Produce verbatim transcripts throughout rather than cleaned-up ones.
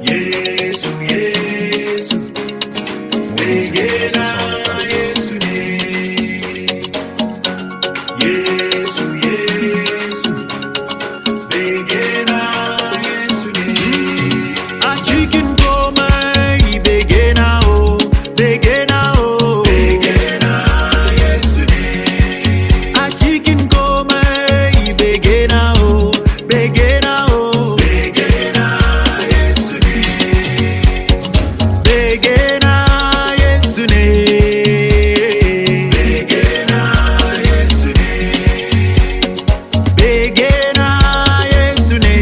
Yesu, Yesu, begena Yesu ne. Yesu, Yesu, begena Yesu ne. A cikin komai begena o, begena o, begena Yesu ne. A cikin komai begena o, begena o, begena Yesu ne. Begena Yesu ne. Begena Yesu ne. Begena Yesu ne.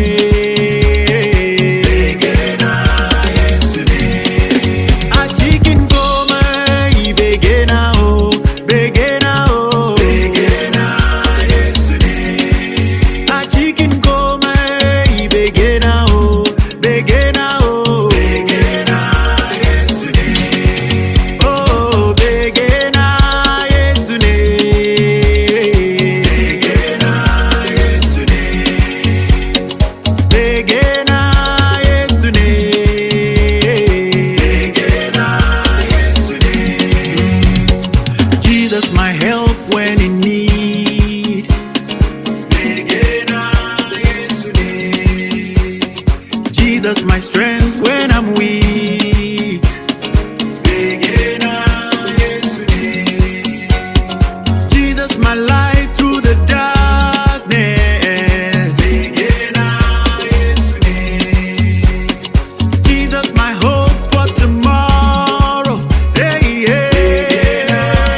Begena Yesu ne. A cikin komai begena o, begena o, begena Yesu ne. A cikin komai begena o, begena o, begena Yesu ne. Oh, begena Yesu ne. Begena Yesu ne. Begena Yesu ne. Begena Yesu ne. Jesus, my help when in need. Begena Yesu ne. Jesus, my strength when I'm weak. Begena Yesu ne. Jesus, my light through the darkness. Begena Yesu ne. Jesus, my hope for tomorrow. Hey, yeah.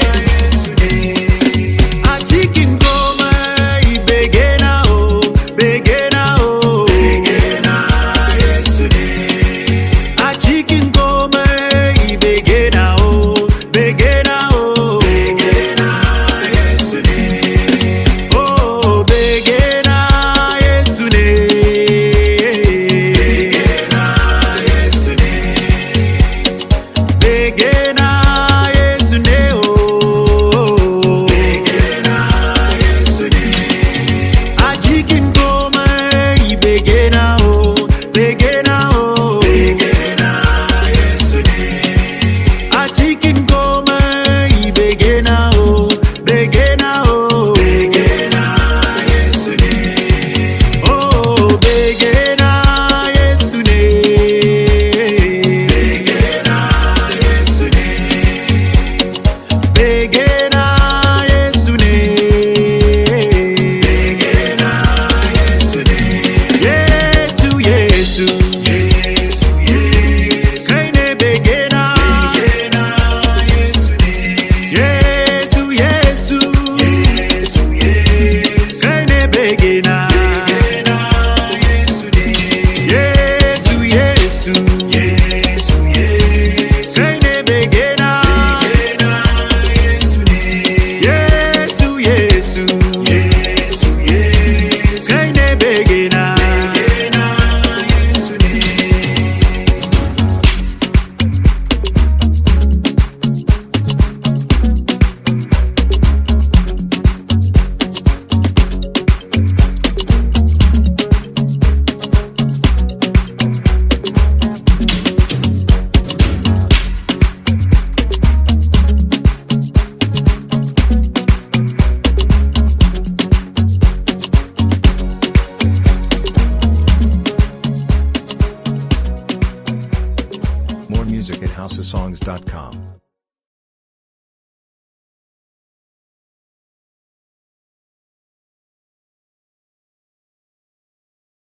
A cikin komai begena o, begena o, begena Yesu ne. A cikin komai begena o, begena o, begena Yesu ne. Oh, begena Yesu ne. Begena Yesu ne. Begena Yesu ne. Oh, begena Yesu ne. A cikin komai begena o, begena o, begena Yesu ne. A cikin komai begena o, begena o, begena Yesu ne. Oh, begena Yesu ne. Begena Yesu ne. Begena Yesu ne. Begena Yesu ne. Yesu, Yesu, Yesu, Yesu. Kai ne begena. Begena Yesu ne. Yesu, Yesu, Yesu, Yesu. Kai ne begena. Begena Yesu ne. Yesu, Yesu, Yesu, Yesu. Kai ne begena. Begena Yesu ne. Yesu, Yesu, Yesu, Yesu. Kai ne begena. Begena Yesu ne. More music at housesongs dot com.